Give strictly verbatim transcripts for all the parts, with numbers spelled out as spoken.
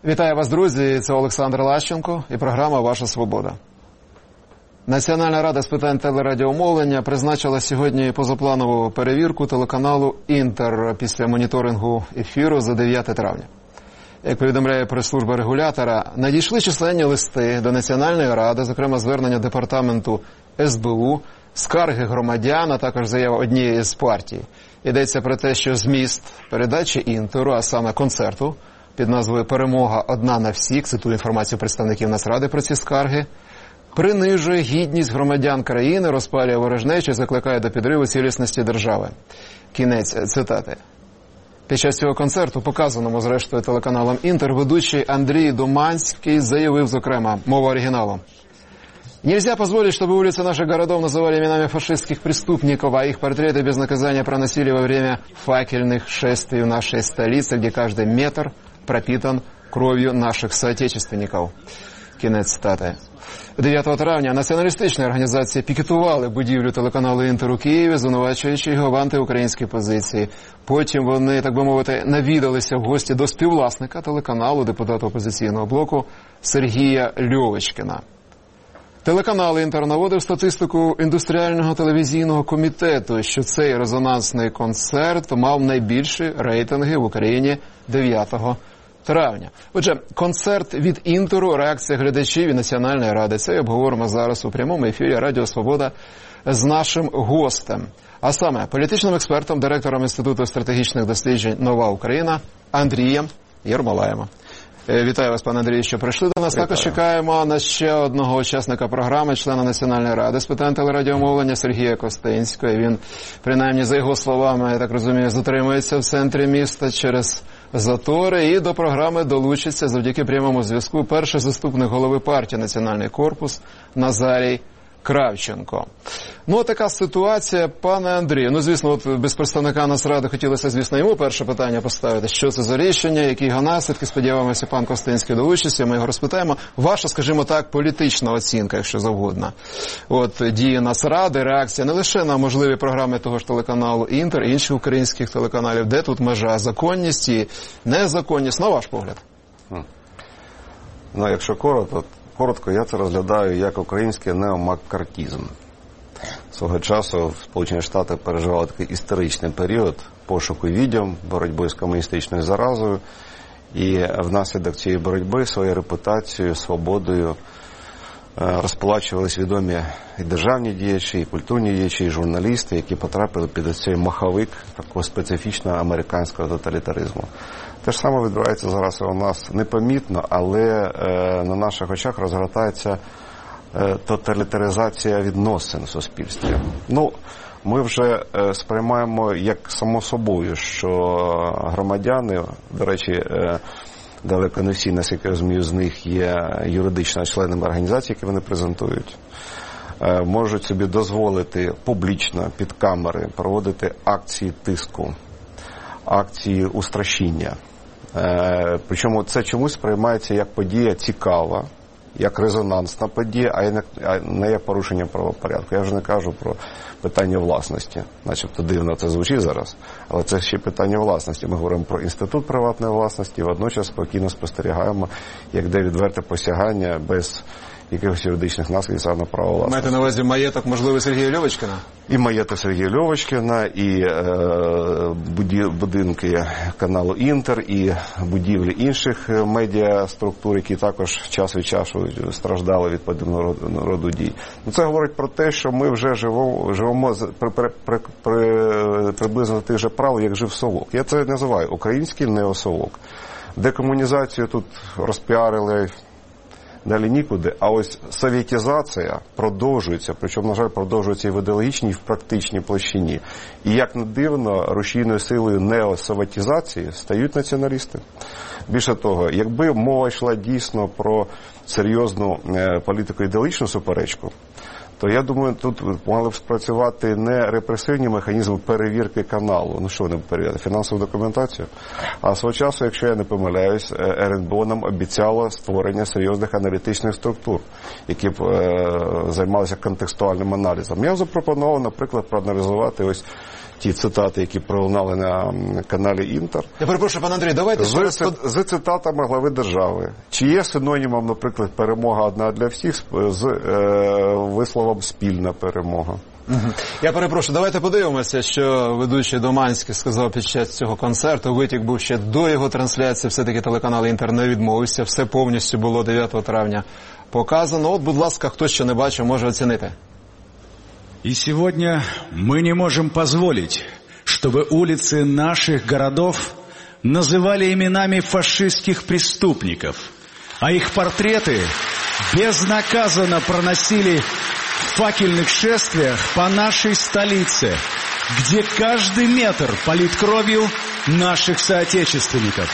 Вітаю вас, друзі, це Олександр Лащенко і програма «Ваша свобода». Національна рада з питань телерадіомовлення призначила сьогодні позапланову перевірку телеканалу «Інтер» після моніторингу ефіру за дев'яте травня. Як повідомляє прес-служба регулятора, надійшли численні листи до Національної ради, зокрема звернення департаменту ес бе у, скарги громадян, а також заява однієї з партій. Йдеться про те, що зміст передачі «Інтеру», а саме концерту, під назвою «Перемога одна на всіх», цитую інформацію представників Нацради про ці скарги, принижує гідність громадян країни, розпалює ворожнечу і закликає до підриву цілісності держави. Кінець цитати. Під час цього концерту, показаному зрештою телеканалом «Інтер», ведучий Андрій Думанський заявив, зокрема, мова оригіналу: «Нельзя позволить, чтобы улицы наших городов называли именами фашистских преступников, а их портреты без наказания проносили во время факельных шествий в нашей столице, где каждый метр пропитан кров'ю наших соотечественников». Кінець цитати. дев'ятого травня націоналістичні організації пікетували будівлю телеканалу «Інтер» у Києві, звинувачуючи його в антиукраїнській позиції. Потім вони, так би мовити, навідалися в гості до співвласника телеканалу, депутата опозиційного блоку Сергія Льовочкіна. Телеканал «Інтер» наводив статистику індустріального телевізійного комітету, що цей резонансний концерт мав найбільші рейтинги в Україні дев'ятого травня. Отже, концерт від «Інтеру», реакція глядачів і Національної ради. Це обговоримо зараз у прямому ефірі Радіо Свобода з нашим гостем. А саме, політичним експертом, директором Інституту стратегічних досліджень «Нова Україна» Андрієм Єрмолаєм. Вітаю вас, пане Андрію, що прийшли до нас. Вітаю. Також чекаємо на ще одного учасника програми, члена Національної ради з питань телерадіомовлення Сергія Костинського. Він, принаймні, за його словами, я так розумію, затримується в центрі міста через затори, і до програми долучиться завдяки прямому зв'язку перший заступник голови партії «Національний корпус» Назарій Кравченко. Ну, така ситуація, пане Андрію. Ну, звісно, от без представника Нацради хотілося, звісно, йому перше питання поставити. Що це за рішення, які його наслідки? Сподіваємося, пан Костинський долучиться, ми його розпитаємо. Ваша, скажімо так, політична оцінка, якщо завгодно. От дії Нацради, реакція не лише на можливі програми того ж телеканалу «Інтер», інших українських телеканалів. Де тут межа? Законність і незаконність, на ваш погляд? Ну, якщо коротко, Коротко, я це розглядаю як український неомаккартізм. Свого часу Сполучені Штати переживали такий історичний період пошуку відьом, боротьби з комуністичною заразою, і внаслідок цієї боротьби своєю репутацією, свободою розплачувались відомі і державні діячі, і культурні діячі, і журналісти, які потрапили під цей маховик такого специфічного американського тоталітаризму. Те ж саме відбувається зараз у нас непомітно, але е, на наших очах розгортається е, тоталітаризація відносин в суспільстві. Ну, ми вже е, сприймаємо як само собою, що громадяни, до речі, е, далеко не всі, наскільки я розумію, з них є юридично членами організації, які вони презентують, е, можуть собі дозволити публічно під камери проводити акції тиску, акції устрашіння. Е, причому це чомусь сприймається як подія цікава, як резонансна подія, а не як порушення правопорядку. Я вже не кажу про питання власності. Начебто дивно це звучить зараз, але це ще питання власності. Ми говоримо про інститут приватної власності, і водночас спокійно спостерігаємо, як де відверте посягання без якихось юридичних наслідків саме на право власності. Маєте на увазі маєток, можливо, Сергія Льовочкіна? І маєток Сергія Льовочкіна, і е, будинки каналу «Інтер», і будівлі інших медіаструктур, які також час від часу страждали від подібного роду дій. Ну, це говорить про те, що ми вже живемо, живемо при, при, при, при, приблизно тих же правил, як жив Совок. Я це називаю український неосовок. Декомунізацію тут розпіарили далі нікуди, а ось совєтізація продовжується, причому, на жаль, продовжується і в ідеологічній, і в практичній площині. І, як не дивно, рушійною силою неосовєтізації стають націоналісти. Більше того, якби мова йшла дійсно про серйозну політико-ідеологічну суперечку, то, я думаю, тут мали б спрацювати не репресивні механізми перевірки каналу. Ну, що вони перевіряти? Фінансову документацію? А свого часу, якщо я не помиляюсь, ер ен бе о нам обіцяло створення серйозних аналітичних структур, які б е, займалися контекстуальним аналізом. Я запропонував, наприклад, проаналізувати ось ті цитати, які пролунали на каналі Інтер. Я перепрошую, пан Андрій, давайте з, раз... з цитатами глави держави. Чи є синонімом, наприклад, перемога одна для всіх з е, висловом спільна перемога? Угу. Я перепрошую, давайте подивимося, що ведучий Доманський сказав під час цього концерту. Витік був ще до його трансляції, все-таки телеканал Інтер не відмовився, все повністю було дев'ятого травня показано. От, будь ласка, хто ще не бачив, може оцінити. И сегодня мы не можем позволить, чтобы улицы наших городов называли именами фашистских преступников, а их портреты безнаказанно проносили в факельных шествиях по нашей столице, где каждый метр полит кровью наших соотечественников.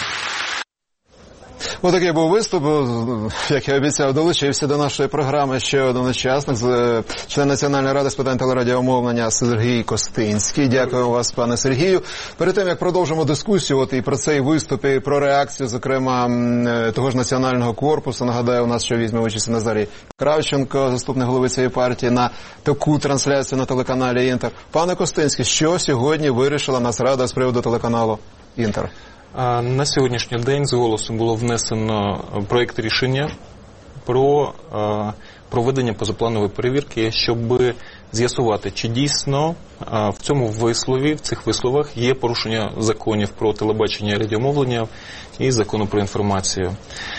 Ось такий був виступ. Як я обіцяв, долучився до нашої програми ще один учасник, член Національної ради з питань телерадіомовлення Сергій Костинський. Дякую вас, пане Сергію. Перед тим, як продовжимо дискусію, от і про цей виступ, і про реакцію, зокрема, того ж Національного корпусу, нагадаю, у нас ще візьме участь Назарій Кравченко, заступник голови цієї партії, на таку трансляцію на телеканалі Інтер. Пане Костинський, що сьогодні вирішила Нацрада з приводу телеканалу Інтер? На сьогоднішній день з голосу було внесено проєкт рішення про проведення позапланової перевірки, щоб з'ясувати, чи дійсно в цьому вислові, в цих висловах є порушення законів про телебачення і радіомовлення і закону про інформацію.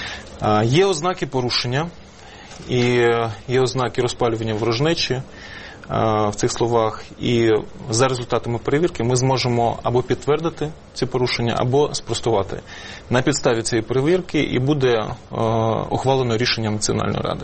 Є ознаки порушення і є ознаки розпалювання ворожнечі в цих словах, і за результатами перевірки ми зможемо або підтвердити ці порушення, або спростувати. На підставі цієї перевірки і буде ухвалено рішення Національної ради.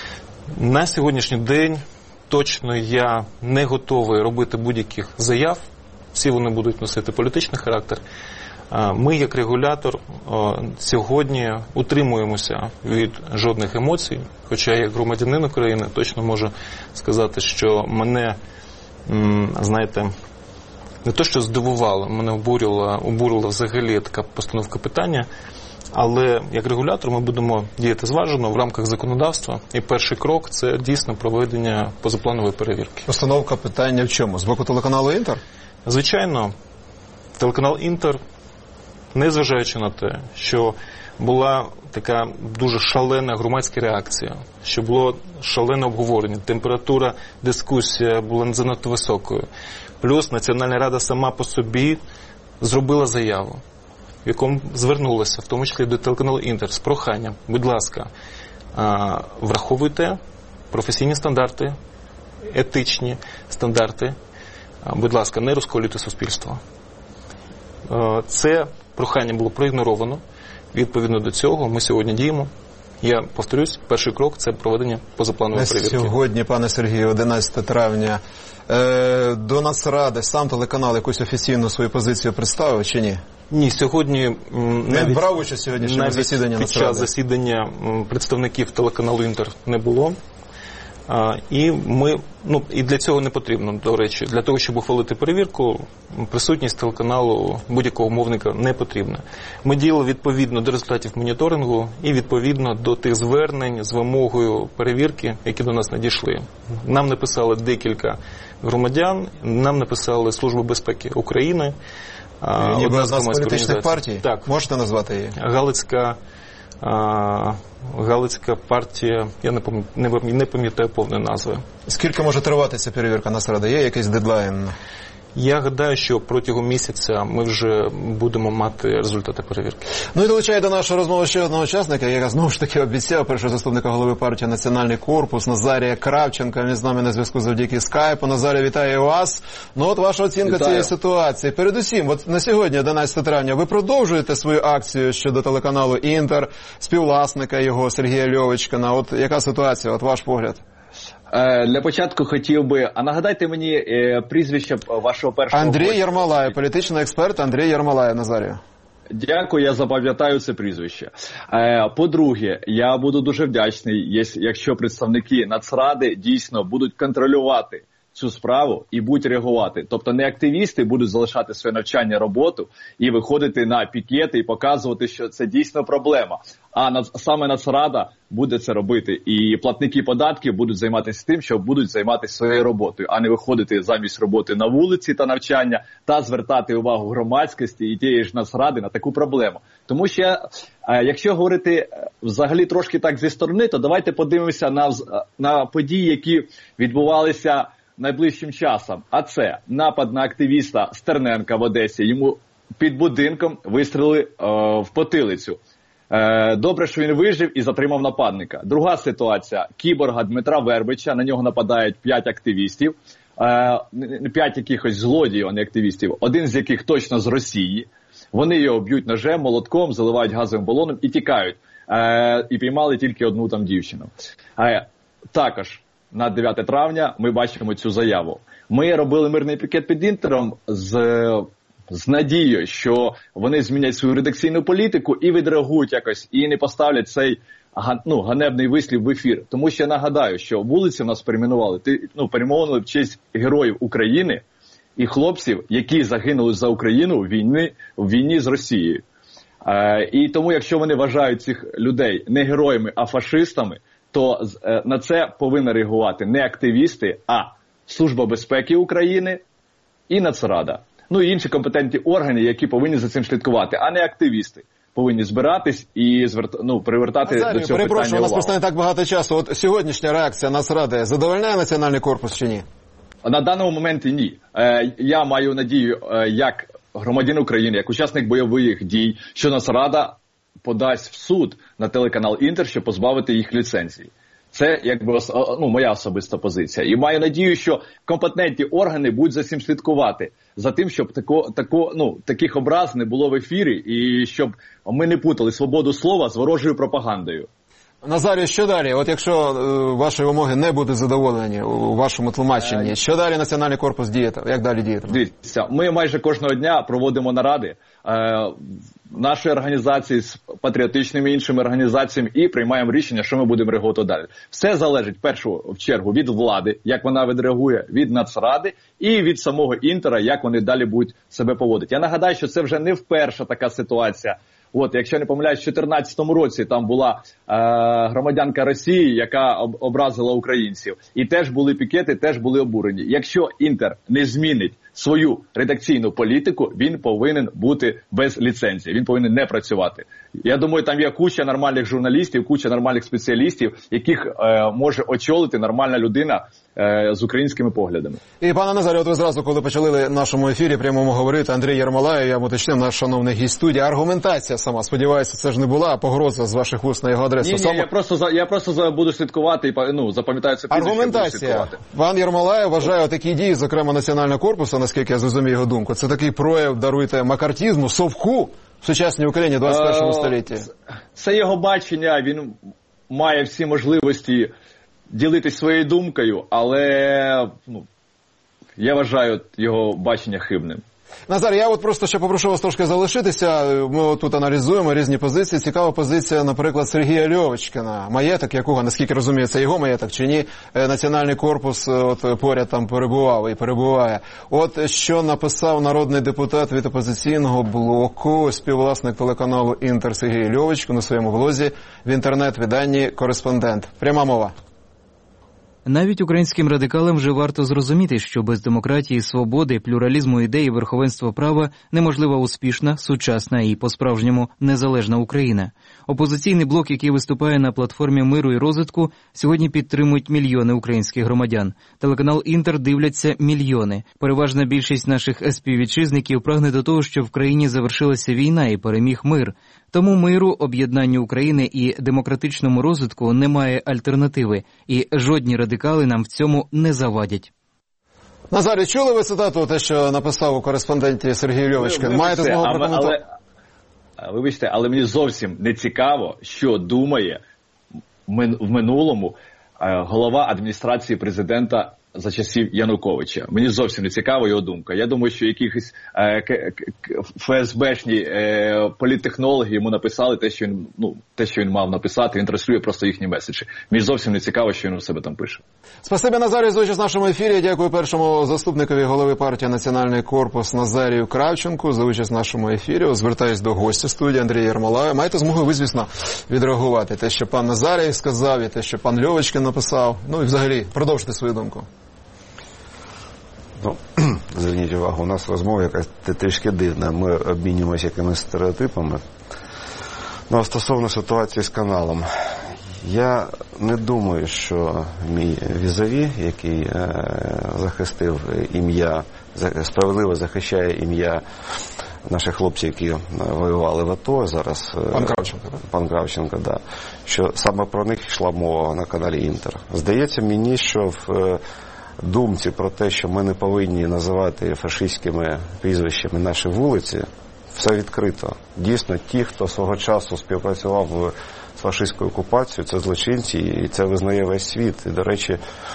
На сьогоднішній день точно я не готовий робити будь-яких заяв, всі вони будуть носити політичний характер. Ми, як регулятор, сьогодні утримуємося від жодних емоцій, хоча як громадянин України точно можу сказати, що мене, знаєте, не то що здивувало, мене обурила, обурила взагалі така постановка питання, але як регулятор ми будемо діяти зважено в рамках законодавства, і перший крок – це дійсно проведення позапланової перевірки. Постановка питання в чому? З боку телеканалу Інтер? Звичайно, телеканал Інтер, незважаючи на те, що була така дуже шалена громадська реакція, що було шалене обговорення, температура дискусії була занадто високою. Плюс Національна рада сама по собі зробила заяву, в якому звернулася, в тому числі до телеканалу Інтер, з проханням, будь ласка, враховуйте професійні стандарти, етичні стандарти, будь ласка, не розколюйте суспільство. Це прохання було проігноровано. Відповідно до цього ми сьогодні діємо. Я повторюсь, перший крок – це проведення позапланової перевірки. Сьогодні, пане Сергію, одинадцяте травня, е, до Нацради сам телеканал якусь офіційну свою позицію представив чи ні? Ні, сьогодні навіть, не брав участь сьогоднішньому засіданні Нацради. Під час засідання представників телеканалу Інтер не було. А, і ми, ну, і для цього не потрібно, до речі, для того, щоб ухвалити перевірку, присутність телеканалу будь-якого мовника не потрібна. Ми діяли відповідно до результатів моніторингу і відповідно до тих звернень з вимогою перевірки, які до нас надійшли. Нам написали декілька громадян, нам написали Служба безпеки України. Ніби одна з політичних партій? Так. Можете назвати її? Галицька А, Галицька партія, я не пам'ятаю, не пам'ятаю повної назви. Скільки може тривати ця перевірка Нацради? Є якийсь дедлайн? Я гадаю, що протягом місяця ми вже будемо мати результати перевірки. Ну і долучає до нашої розмови ще одного учасника, яка знову ж таки обіцяв, першого заступника голови партії Національний корпус Назарія Кравченка. Він з нами на зв'язку завдяки скайпу. Назарій, вітаю вас. Ну от ваша оцінка вітаю. Цієї ситуації. Передусім, от на сьогодні, одинадцяте травня, ви продовжуєте свою акцію щодо телеканалу Інтер, співвласника його Сергія Льовочкина. От яка ситуація, от ваш погляд? Для початку хотів би, а нагадайте мені е, прізвище вашого першого Андрій гостя. Ярмолаєв, політичний експерт Андрій Ярмолаєв, Назарію. Дякую, я запам'ятаю це прізвище. Е, по-друге, я буду дуже вдячний, якщо представники Нацради дійсно будуть контролювати цю справу і будуть реагувати. Тобто не активісти будуть залишати своє навчання, роботу і виходити на пікети і показувати, що це дійсно проблема. А над, саме Нацрада буде це робити. І платники податків будуть займатися тим, що будуть займатися своєю роботою, а не виходити замість роботи на вулиці та навчання та звертати увагу громадськості і тієї ж Нацради на таку проблему. Тому що, якщо говорити взагалі трошки так зі сторони, то давайте подивимося на, на події, які відбувалися найближчим часом. А це напад на активіста Стерненка в Одесі. Йому під будинком вистрілили е, в потилицю. Е, добре, що він вижив і затримав нападника. Друга ситуація. Кіборга Дмитра Вербича. На нього нападають п'ять активістів. Е, п'ять якихось злодіїв, а не активістів. Один з яких точно з Росії. Вони його б'ють ножем, молотком, заливають газовим балоном і тікають. Е, і піймали тільки одну там дівчину. Е, також на дев'яте травня ми бачимо цю заяву. Ми робили мирний пікет під Інтером з, з надією, що вони змінять свою редакційну політику і відреагують якось, і не поставлять цей ну, ганебний вислів в ефір. Тому що я нагадаю, що вулиці в нас перейменували, ну, перейменували в честь героїв України і хлопців, які загинули за Україну в війні, в війні з Росією. Е, і тому, якщо вони вважають цих людей не героями, а фашистами, то е, на це повинні реагувати не активісти, а Служба безпеки України і Нацрада. Ну і інші компетентні органи, які повинні за цим слідкувати, а не активісти. Повинні збиратись і зверт... ну, привертати Назарію, до цього перепрошую, питання у нас увагу. просто не так багато часу. От сьогоднішня реакція Нацради задовольняє Національний корпус чи ні? На даному моменті ні. Е, я маю надію, е, як громадянин України, як учасник бойових дій, що Нацрада подасть в суд на телеканал Інтер, щоб позбавити їх ліцензії. Це якби ну, моя особиста позиція. І маю надію, що компетентні органи будуть за цим слідкувати. За тим, щоб тако, тако, ну, таких образ не було в ефірі і щоб ми не путали свободу слова з ворожою пропагандою. Назарію, що далі? От якщо е, ваші вимоги не будуть задоволені у вашому тлумаченні, що далі Національний корпус діяти? Як далі діяти? Дивіться, ми майже кожного дня проводимо наради е, нашої організації з патріотичними іншими організаціями і приймаємо рішення, що ми будемо реагувати далі. Все залежить, в першу чергу, від влади, як вона відреагує, від Нацради і від самого Інтера, як вони далі будуть себе поводити. Я нагадаю, що це вже не вперше така ситуація. От, якщо не помиляюсь, в дві тисячі чотирнадцятому році там була е, громадянка Росії, яка об, образила українців. І теж були пікети, теж були обурені. Якщо Інтер не змінить свою редакційну політику, він повинен бути без ліцензії, він повинен не працювати. Я думаю, там є куча нормальних журналістів, куча нормальних спеціалістів, яких е, може очолити нормальна людина е, з українськими поглядами. І, пане Назарію, от ви зразу, коли почали в нашому ефірі прямому говорити, Андрій Єрмолаєв, я уточнив, наш шановний гість студії, аргументація сама, сподіваюся, це ж не була погроза з ваших вуст на його адресу. Ні, ні, Сам... я просто, за, я просто за, буду слідкувати і ну, запам'ятаю це прізвище. Аргументація. Пан Єрмолаєв вважає такі дії, зокрема Національного корпусу, наскільки я зрозумів його думку, це такий прояв, даруйте, макартізму, совку в сучасній Україні в двадцять першому столітті. Це його бачення, він має всі можливості ділитись своєю думкою, але ну, я вважаю його бачення хибним. Назар, я от просто ще попрошу вас трошки залишитися. Ми тут аналізуємо різні позиції. Цікава позиція, наприклад, Сергія Льовочкіна. Маєток, якого, наскільки розумію, це його маєток чи ні, Національний корпус от поряд там перебував і перебуває. От що написав народний депутат від опозиційного блоку, співвласник телеканалу «Інтер» Сергій Льовочкін у своєму блозі в інтернет-виданні «Кореспондент». Пряма мова. Навіть українським радикалам вже варто зрозуміти, що без демократії, свободи, плюралізму ідей і верховенства права неможлива успішна, сучасна і по-справжньому незалежна Україна. Опозиційний блок, який виступає на платформі миру і розвитку, сьогодні підтримують мільйони українських громадян. Телеканал «Інтер» дивляться мільйони. Переважна більшість наших співвітчизників прагне до того, щоб в країні завершилася війна і переміг мир. Тому миру, об'єднанню України і демократичному розвитку немає альтернативи, і жодні радикали нам в цьому не завадять. Назарі, чули ви цитату, те, що написав у «Кореспонденті» Сергій Льовочкін? Маєте змогу прокоментувати? Але, вибачте, але мені зовсім не цікаво, що думає в минулому голова адміністрації президента за часів Януковича. Мені зовсім не цікава його думка. Я думаю, що якісь е, к, к, ФСБшні е, політтехнологи йому написали те, що він, ну, те, що він мав написати, він транслює просто їхні меседжі. Мені зовсім не цікаво, що він у себе там пише. Спасибі, Назарій, за участь в нашому ефірі. Дякую першому заступникові голови партії «Національний корпус» Назарію Кравченку за участь в нашому ефірі. Звертаюсь до гостя студії Андрія Єрмолая. Маєте змогу ви, звісно, відреагувати те, що пан Назарій сказав, і те, що пан Льовочкін написав. Ну і взагалі, продовжити свою думку. Ну, зверніть увагу, у нас розмова якась трішки дивна. Ми обмінюємося якимись стереотипами. Ну, а стосовно ситуації з каналом. Я не думаю, що мій візаві, який е, захистив ім'я, справедливо захищає ім'я наших хлопців, які воювали в АТО, зараз пан Кравченко, так? Пан Кравченко, да, що саме про них йшла мова на каналі Інтер. Здається мені, що в думці про те, що ми не повинні називати фашистськими прізвищами наші вулиці, все відкрито. Дійсно, ті, хто свого часу співпрацював з фашистською окупацією, це злочинці, і це визнає весь світ. І, до речі,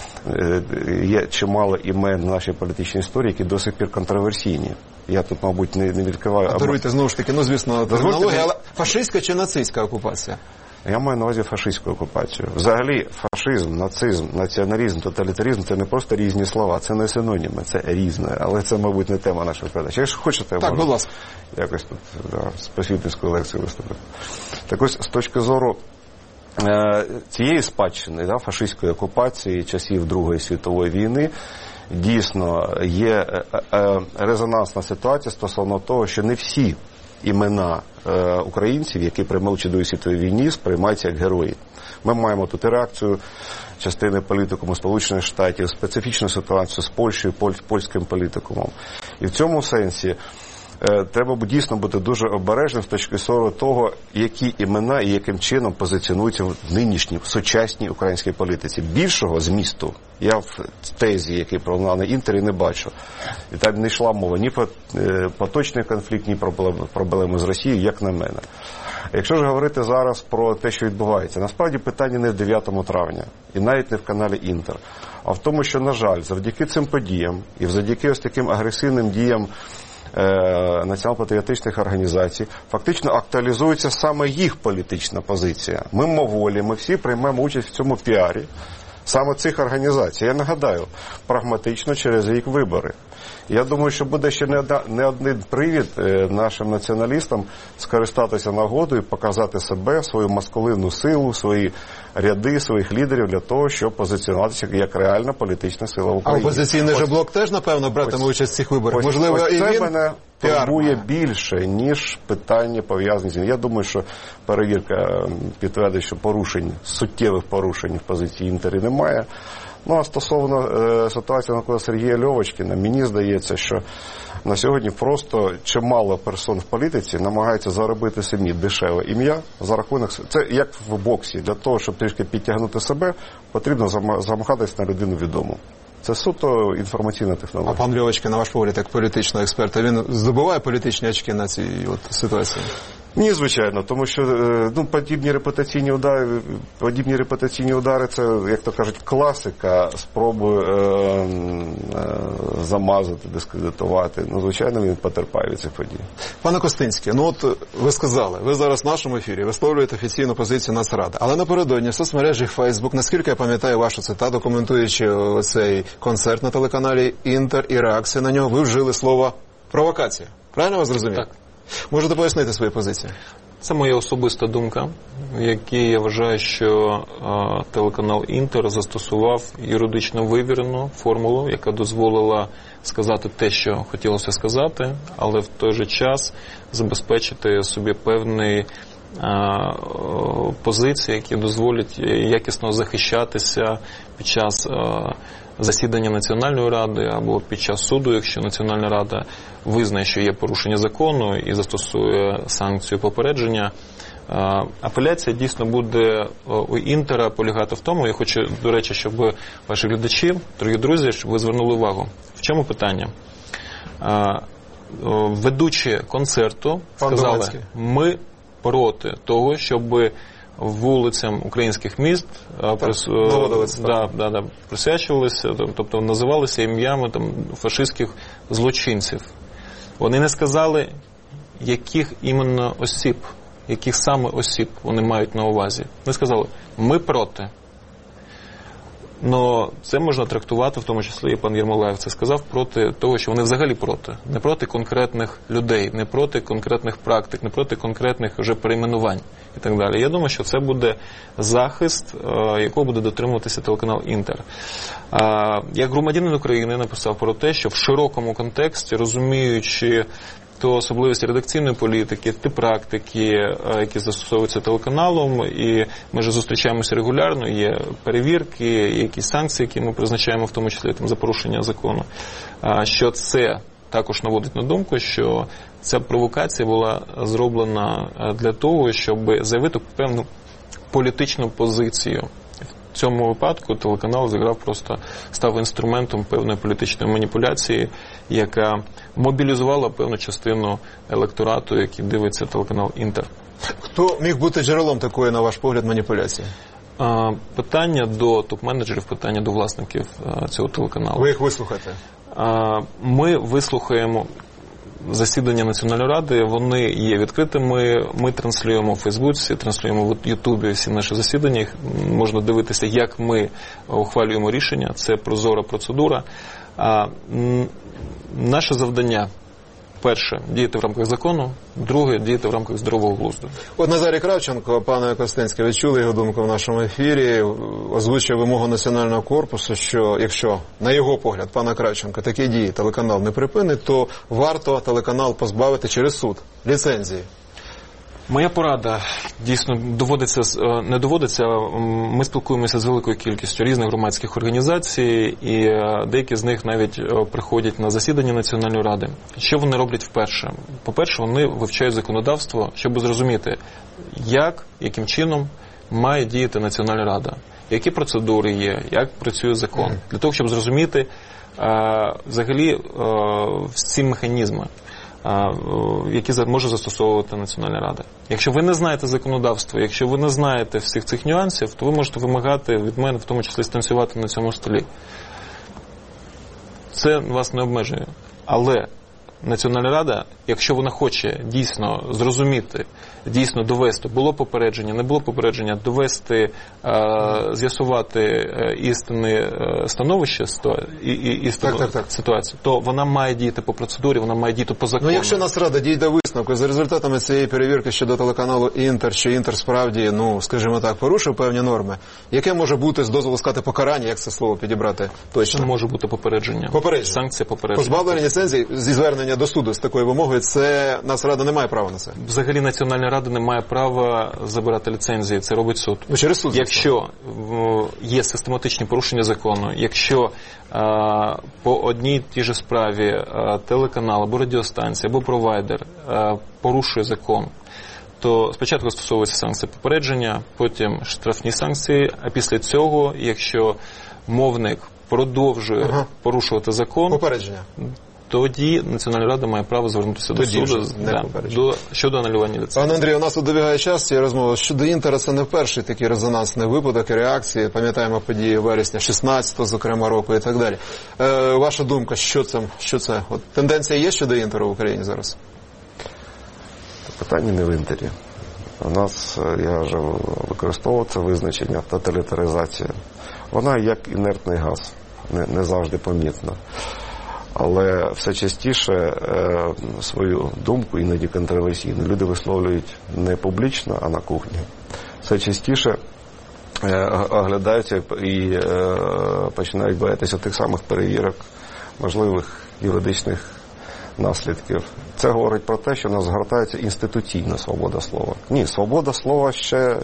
є чимало імен в нашій політичній історії, які до сих пір контроверсійні. Я тут, мабуть, не, не відкриваю... Даруйте, знову ж таки, ну, звісно, термінологія, але фашистська чи нацистська окупація? Я маю на увазі фашистську окупацію. Взагалі, фашизм, нацизм, націоналізм, тоталітаризм – це не просто різні слова, це не синоніми, це різне. Але це, мабуть, не тема нашої передачі. Якщо хочете, так, будь ласка, якось тут да, з просвітницькою лекцією виступити. Так ось, з точки зору е, цієї спадщини, да, фашистської окупації, часів Другої світової війни, дійсно є е, е, резонансна ситуація стосовно того, що не всі імена е, українців, які приймали у Другій світовій війні, сприймаються як герої. Ми маємо тут і реакцію частини політикуму Сполучених Штатів, специфічну ситуацію з Польщею, поль, польським політикумом. І в цьому сенсі е, треба дійсно бути дуже обережним з точки зору того, які імена і яким чином позиціонуються в нинішній, в сучасній українській політиці. Більшого змісту я в тезі, який пролунав на Інтері, не бачу. І там не йшла мова ні про е, поточний конфлікт, ні про проблеми, проблеми з Росією, як на мене. Якщо ж говорити зараз про те, що відбувається, насправді питання не в дев'ятого травня, і навіть не в каналі Інтер, а в тому, що, на жаль, завдяки цим подіям і завдяки ось таким агресивним діям е, націонал-патріотичних організацій, фактично актуалізується саме їх політична позиція. Ми моволі, ми всі приймемо участь в цьому піарі саме цих організацій. Я нагадаю, прагматично через рік вибори. Я думаю, що буде ще не, одна, не один привід е, нашим націоналістам скористатися нагодою, показати себе, свою маскулинну силу, свої ряди, своїх лідерів для того, щоб позиціонуватися як реальна політична сила в Україні. А опозиційний же блок теж, напевно, братиме участь в цих виборах? Ось, можливо, ось і це він мене турбує більше, ніж питання пов'язані з ним. Я думаю, що перевірка підтвердить, що порушень, суттєвих порушень в позиції Інтері немає. Ну, а стосовно е, ситуації навколо Сергія Льовочкіна, мені здається, що на сьогодні просто чимало персон в політиці намагаються заробити самі дешеве ім'я за рахунок... Це як в боксі. Для того, щоб трішки підтягнути себе, потрібно замахатись на людину відому. Це суто інформаційна технологія. А пан Льовочкін, на ваш погляд, як політичного експерта, він здобуває політичні очки на цій от ситуації? Ні, звичайно, тому що ну, подібні репутаційні удари, подібні репутаційні удари, це, як то кажуть, класика спроби е, е, замазати, дискредитувати. Ну, звичайно, він потерпає від цих подій. Пане Костинський, ну от ви сказали, ви зараз в нашому ефірі висловлюєте офіційну позицію Нацради, але напередодні в соцмережі Facebook, наскільки я пам'ятаю вашу цитату, коментуючи цей концерт на телеканалі Інтер і реакція на нього, ви вжили слово «провокація». Правильно вас зрозумів? Так. Можете пояснити свою позицію? Це моя особиста думка, в якій я вважаю, що а, телеканал Інтер застосував юридично вивірену формулу, яка дозволила сказати те, що хотілося сказати, але в той же час забезпечити собі певний а, позиції, які дозволять якісно захищатися під час а, засідання Національної ради або під час суду, якщо Національна рада визнає, що є порушення закону і застосує санкцію попередження. Апеляція дійсно буде у Інтера полягати в тому, я хочу, до речі, щоб ваші глядачі, дорогі друзі, щоб ви звернули увагу. В чому питання? Ведучі концерту сказали, ми проти того, щоб вулицям українських міст прис... да, да, да, присвячувалися, тобто називалися ім'ями там фашистських злочинців. Вони не сказали, яких іменно осіб, яких саме осіб вони мають на увазі. Вони сказали, ми проти. Но це можна трактувати, в тому числі і пан Єрмолаєв це сказав, проти того, що вони взагалі проти. Не проти конкретних людей, не проти конкретних практик, не проти конкретних вже перейменувань і так далі. Я думаю, що це буде захист, якого буде дотримуватися телеканал «Інтер». Як громадянин України написав про те, що в широкому контексті, розуміючи то особливості редакційної політики, ті практики, які застосовуються телеканалом, і ми ж зустрічаємося регулярно, є перевірки, є якісь санкції, які ми призначаємо, в тому числі там, за порушення закону, що це також наводить на думку, що ця провокація була зроблена для того, щоб заявити певну політичну позицію. В цьому випадку телеканал зіграв просто, став інструментом певної політичної маніпуляції, яка мобілізувала певну частину електорату, який дивиться телеканал «Інтер». Хто міг бути джерелом такої, на ваш погляд, маніпуляції? А, питання до топ-менеджерів, питання до власників а, цього телеканалу. Ви їх вислухаєте? А, ми вислухаємо засідання Національної ради, вони є відкритими, ми транслюємо в Фейсбуці, транслюємо в Ютубі всі наші засідання, їх можна дивитися, як ми ухвалюємо рішення, це прозора процедура. А, м, наше завдання, перше, діяти в рамках закону, друге, діяти в рамках здорового глузду. От Назарій Кравченко, пане Костенське, ви чули його думку в нашому ефірі, озвучив вимогу Національного корпусу, що якщо, на його погляд, пана Кравченка, такі дії телеканал не припинить, то варто телеканал позбавити через суд ліцензії. Моя порада, дійсно, доводиться, не доводиться, ми спілкуємося з великою кількістю різних громадських організацій, і деякі з них навіть приходять на засідання Національної ради. Що вони роблять вперше? По-перше, вони вивчають законодавство, щоб зрозуміти, як, яким чином має діяти Національна рада, які процедури є, як працює закон, для того, щоб зрозуміти взагалі всі механізми, які може застосовувати Національна рада. Якщо ви не знаєте законодавство, якщо ви не знаєте всіх цих нюансів, то ви можете вимагати від мене, в тому числі, станцювати на цьому столі. Це вас не обмежує. Але Національна рада, якщо вона хоче дійсно зрозуміти, дійсно довести, було попередження, не було попередження, довести, з'ясувати істинне становище і, і, істинну так, так, так. ситуацію, то вона має діяти по процедурі, вона має діяти по закону. Ну, якщо Нацрада дійде висновку, за результатами цієї перевірки щодо телеканалу «Інтер», що «Інтер» справді, ну, скажімо так, порушив певні норми, яке може бути, з дозволу сказати, покарання, як це слово підібрати точно? Це може бути попередження. Попередження. Санкція попередження. Позбавлення ліцензії зі звернення до суду з такою вимогою, це Нацрада не має права на це? Взагалі Національна рада не має права забирати ліцензії, це робить суд. Ну, через суд. Якщо є систематичні порушення закону, якщо а, по одній тій же справі а, телеканал або радіостанція, або провайдер а, порушує закон, то спочатку стосовується санкції попередження, потім штрафні санкції, а після цього, якщо мовник продовжує ага. порушувати закон, попередження. Тоді Національна рада має право звернутися Тоді до суду да, до, щодо анулювання ліцензії. Пане Андрію, у нас тут добігає час цієї розмови. Щодо «Інтера» це не перший такий резонансний випадок і реакції. Пам'ятаємо події вересня шістнадцятого, зокрема, року і так далі. Е, ваша думка, що це? Що це? От, тенденція є щодо «Інтеру» в Україні зараз? Питання не в «Інтері». У нас, я вже використовував це визначення, тоталітаризація. Вона як інертний газ, не, не завжди помітна. Але все частіше е, свою думку, іноді контроверсійну, люди висловлюють не публічно, а на кухні. Все частіше е, оглядаються і е, починають боятися тих самих перевірок, можливих юридичних наслідків. Це говорить про те, що у нас згортається інституційна свобода слова. Ні, свобода слова ще,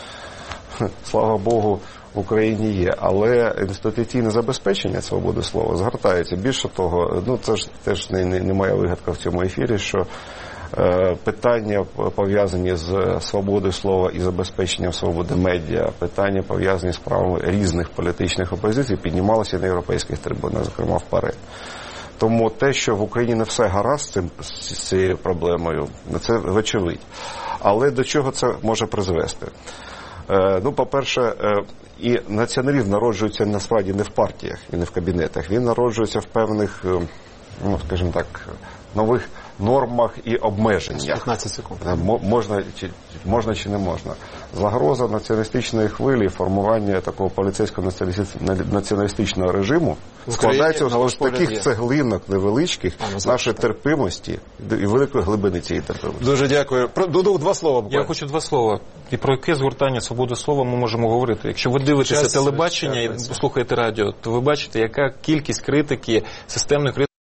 слава Богу, в Україні є, але інституційне забезпечення свободи слова згортається. Більше того, ну це ж теж не, не, не моя вигадка в цьому ефірі, що е, питання пов'язані з свободою слова і забезпеченням свободи медіа, питання пов'язані з правами різних політичних опозицій піднімалося на європейських трибунах, зокрема в ПАРЄ. Тому те, що в Україні не все гаразд з, цим, з цією проблемою, це вочевидь. Але до чого це може призвести? Е, ну, по-перше, е, і націоналізм народжується насправді не в партіях і не в кабінетах. Він народжується в певних, е, ну, скажімо так, нових нормах і обмеженнях. п'ятнадцять секунд. Можна чи, можна чи не можна. Загроза націоналістичної хвилі, формування такого поліцейського націоналістичного режиму складається з таких є. цеглинок невеличких а, нашої терпимості і великої глибини цієї терпимості. Дуже дякую. Дуду, два слова. Буквально. Я хочу два слова. І про яке згортання свободи слова ми можемо говорити? Якщо ви дивитеся телебачення і слухаєте радіо, то ви бачите, яка кількість критики, системної критики